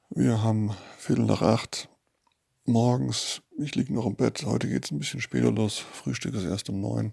Wir haben Viertel nach acht morgens. Ich liege noch im Bett. Heute geht's ein bisschen später los. Frühstück ist erst um 9.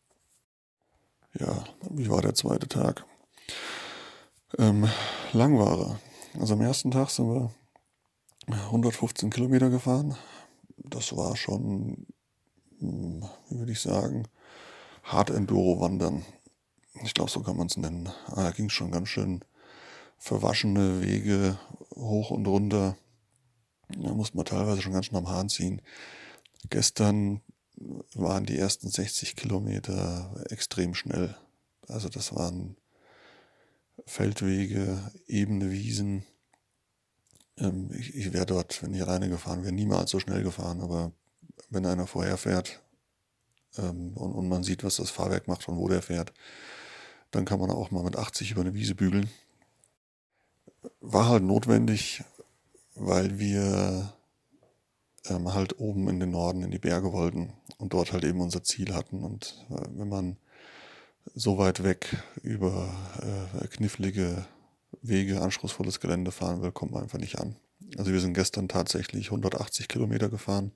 Ja, wie war der zweite Tag? Ähm, Lang war er. Also am ersten Tag sind wir 115 Kilometer gefahren. Das war schon, wie würde ich sagen, Hard Enduro wandern. Ich glaube, so kann man es nennen. Da ging schon ganz schön verwaschene Wege hoch und runter. Da musste man teilweise schon ganz schön am Hahn ziehen. Gestern waren die ersten 60 Kilometer extrem schnell. Also das waren Feldwege, ebene Wiesen. Ich wäre dort, wenn ich alleine gefahren wäre, niemals so schnell gefahren. Aber wenn einer vorher fährt und man sieht, was das Fahrwerk macht und wo der fährt, dann kann man auch mal mit 80 über eine Wiese bügeln. War halt notwendig, weil wir halt oben in den Norden in die Berge wollten und dort halt eben unser Ziel hatten. Und wenn man so weit weg über knifflige Wege, anspruchsvolles Gelände fahren will, kommt man einfach nicht an. Also wir sind gestern tatsächlich 180 Kilometer gefahren,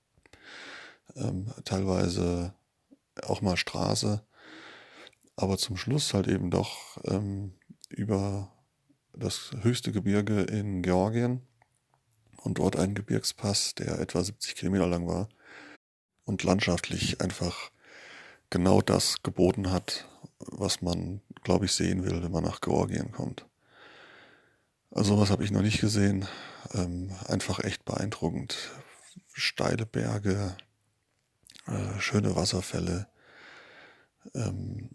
teilweise auch mal Straße, aber zum Schluss halt eben doch über das höchste Gebirge in Georgien und dort einen Gebirgspass, der etwa 70 Kilometer lang war und landschaftlich einfach genau das geboten hat, was man, glaube ich, sehen will, wenn man nach Georgien kommt. Also sowas habe ich noch nicht gesehen. Einfach echt beeindruckend. Steile Berge, schöne Wasserfälle, ähm,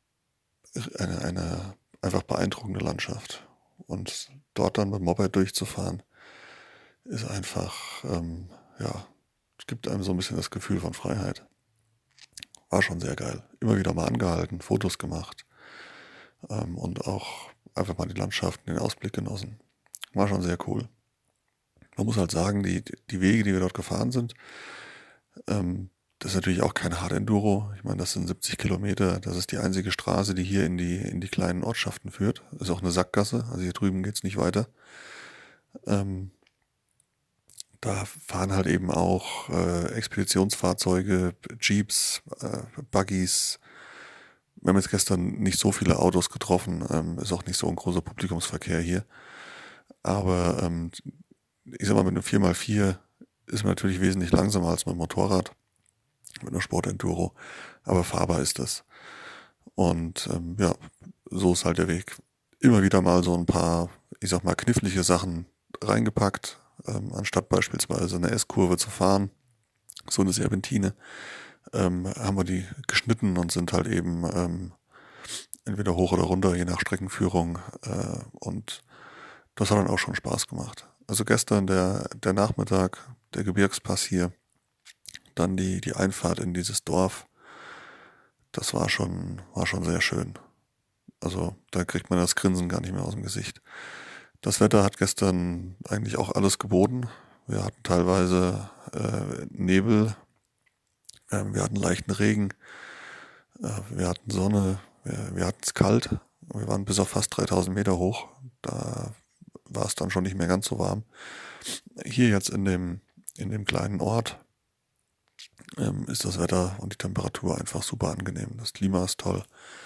eine einfach beeindruckende Landschaft. Und dort dann mit dem Moped durchzufahren, ist einfach, ja, gibt einem so ein bisschen das Gefühl von Freiheit. War schon sehr geil. Immer wieder mal angehalten, Fotos gemacht und auch einfach mal die Landschaft, den Ausblick genossen. War schon sehr cool. Man muss halt sagen, die Wege, die wir dort gefahren sind, das ist natürlich auch kein Hard Enduro. Ich meine, das sind 70 Kilometer. Das ist die einzige Straße, die hier in die kleinen Ortschaften führt. Das ist auch eine Sackgasse. Also hier drüben geht's nicht weiter. Ähm, Da fahren halt eben auch Expeditionsfahrzeuge, Jeeps, Buggies. Wir haben jetzt gestern nicht so viele Autos getroffen. Ist auch nicht so ein großer Publikumsverkehr hier. Aber ich sag mal, mit einem 4x4 ist man natürlich wesentlich langsamer als mit dem Motorrad, mit einer Sport-Enduro. Aber fahrbar ist das. Und ja, so ist halt der Weg. Immer wieder mal so ein paar, ich sag mal, knifflige Sachen reingepackt, anstatt beispielsweise eine S-Kurve zu fahren, so eine Serpentine, haben wir die geschnitten und sind halt eben entweder hoch oder runter, je nach Streckenführung. Und das hat dann auch schon Spaß gemacht. Also gestern der Nachmittag, der Gebirgspass hier, dann die Einfahrt in dieses Dorf, das war schon sehr schön. Also da kriegt man das Grinsen gar nicht mehr aus dem Gesicht. Das Wetter hat gestern eigentlich auch alles geboten. Wir hatten teilweise Nebel, wir hatten leichten Regen, wir hatten Sonne, wir hatten es kalt. Wir waren bis auf fast 3000 Meter hoch. Da war es dann schon nicht mehr ganz so warm. Hier jetzt in dem kleinen Ort ist das Wetter und die Temperatur einfach super angenehm. Das Klima ist toll.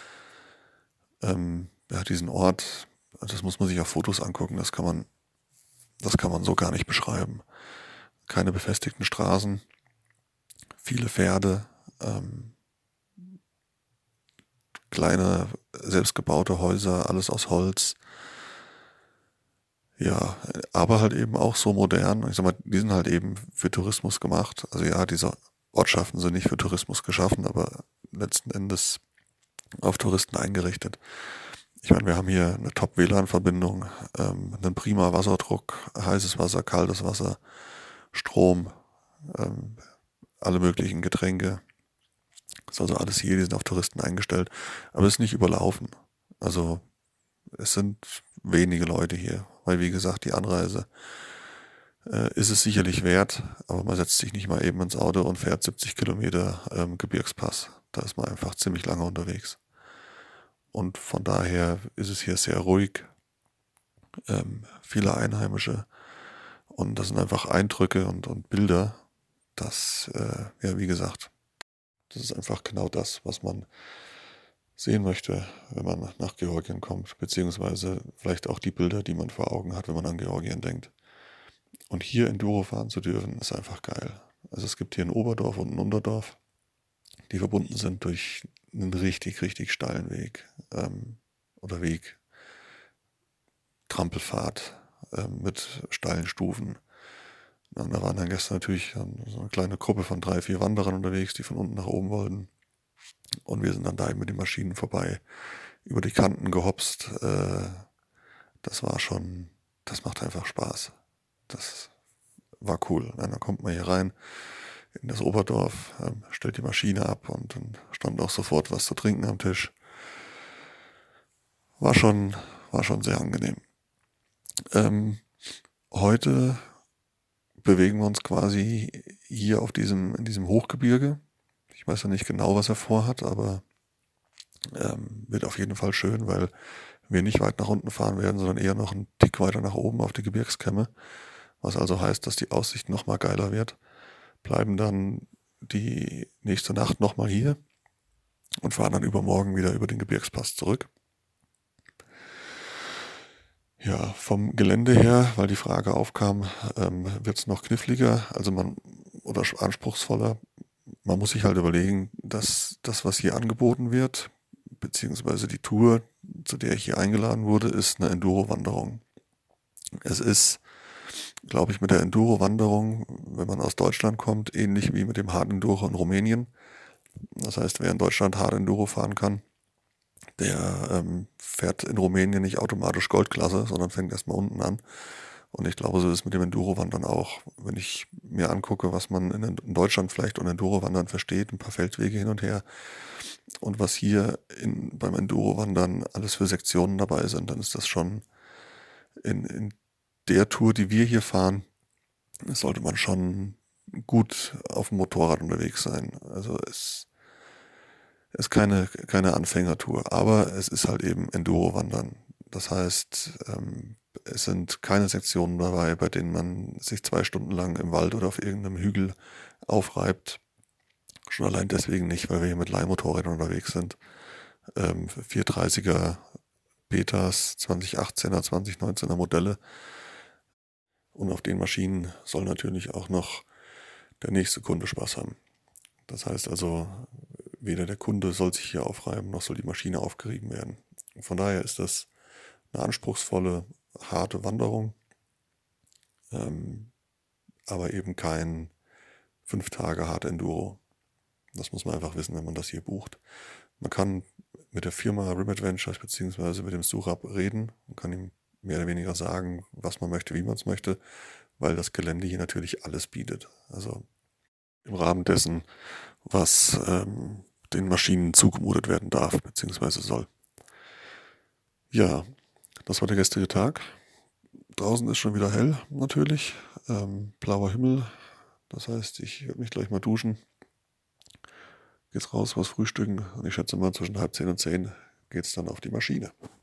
Ja, diesen Ort, das muss man sich auf Fotos angucken, das kann man so gar nicht beschreiben. Keine befestigten Straßen, viele Pferde, kleine selbstgebaute Häuser, alles aus Holz. Ja, aber halt eben auch so modern. Ich sag mal, die sind halt eben für Tourismus gemacht. Also ja, diese Ortschaften sind nicht für Tourismus geschaffen, aber letzten Endes auf Touristen eingerichtet. Ich meine, wir haben hier eine Top-WLAN-Verbindung, einen prima Wasserdruck, heißes Wasser, kaltes Wasser, Strom, ähm, alle möglichen Getränke. Das ist also alles hier, die sind auf Touristen eingestellt. Aber es ist nicht überlaufen. Also es sind wenige Leute hier, weil wie gesagt, die Anreise ist es sicherlich wert, aber man setzt sich nicht mal eben ins Auto und fährt 70 Kilometer Gebirgspass. Da ist man einfach ziemlich lange unterwegs. Und von daher ist es hier sehr ruhig. viele Einheimische. Und das sind einfach Eindrücke und Bilder, das, ja, wie gesagt, das ist einfach genau das, was man sehen möchte, wenn man nach Georgien kommt, beziehungsweise vielleicht auch die Bilder, die man vor Augen hat, wenn man an Georgien denkt. Und hier Enduro fahren zu dürfen, ist einfach geil. Also es gibt hier ein Oberdorf und ein Unterdorf, die verbunden sind durch einen richtig, richtig steilen Weg oder Weg, Trampelpfad mit steilen Stufen. Und da waren dann gestern natürlich so eine kleine Gruppe von 3, 4 Wanderern unterwegs, die von unten nach oben wollten. Und wir sind dann da eben mit den Maschinen vorbei, über die Kanten gehopst. Das war schon, das macht einfach Spaß. Das war cool. Dann kommt man hier rein in das Oberdorf, stellt die Maschine ab und dann stand auch sofort was zu trinken am Tisch. War schon sehr angenehm. Heute bewegen wir uns quasi hier in diesem Hochgebirge. Ich weiß ja nicht genau, was er vorhat, aber wird auf jeden Fall schön, weil wir nicht weit nach unten fahren werden, sondern eher noch einen Tick weiter nach oben auf die Gebirgskämme. Was also heißt, dass die Aussicht nochmal geiler wird. Bleiben dann die nächste Nacht nochmal hier und fahren dann übermorgen wieder über den Gebirgspass zurück. Ja, vom Gelände her, weil die Frage aufkam, wird es noch kniffliger, oder anspruchsvoller. Man muss sich halt überlegen, dass das, was hier angeboten wird, beziehungsweise die Tour, zu der ich hier eingeladen wurde, ist eine Enduro-Wanderung. Es ist, glaube ich, mit der Enduro-Wanderung, wenn man aus Deutschland kommt, ähnlich wie mit dem Hard Enduro in Rumänien. Das heißt, wer in Deutschland Hard Enduro fahren kann, der fährt in Rumänien nicht automatisch Goldklasse, sondern fängt erstmal unten an. Und ich glaube, so ist es mit dem Enduro-Wandern auch. Wenn ich mir angucke, was man in Deutschland vielleicht unter Enduro-Wandern versteht, ein paar Feldwege hin und her, und was hier beim Enduro-Wandern alles für Sektionen dabei sind, dann ist das schon in der Tour, die wir hier fahren, sollte man schon gut auf dem Motorrad unterwegs sein. Also es ist keine Anfängertour, aber es ist halt eben Enduro-Wandern. Das heißt, es sind keine Sektionen dabei, bei denen man sich 2 Stunden lang im Wald oder auf irgendeinem Hügel aufreibt. Schon allein deswegen nicht, weil wir hier mit Leihmotorrädern unterwegs sind. 430er Betas, 2018er, 2019er Modelle. Und auf den Maschinen soll natürlich auch noch der nächste Kunde Spaß haben. Das heißt also, weder der Kunde soll sich hier aufreiben, noch soll die Maschine aufgerieben werden. Von daher ist das eine anspruchsvolle, harte Wanderung, aber eben kein 5 Tage Hard Enduro. Das muss man einfach wissen, wenn man das hier bucht. Man kann mit der Firma Rim Adventures bzw. mit dem Surab reden und kann ihm mehr oder weniger sagen, was man möchte, wie man es möchte, weil das Gelände hier natürlich alles bietet. Also im Rahmen dessen, was den Maschinen zugemutet werden darf bzw. soll. Ja, das war der gestrige Tag. Draußen ist schon wieder hell, natürlich. Blauer Himmel. Das heißt, ich werde mich gleich mal duschen. Geht's raus, was frühstücken. Und ich schätze mal, zwischen 9:30 und 10 geht's dann auf die Maschine.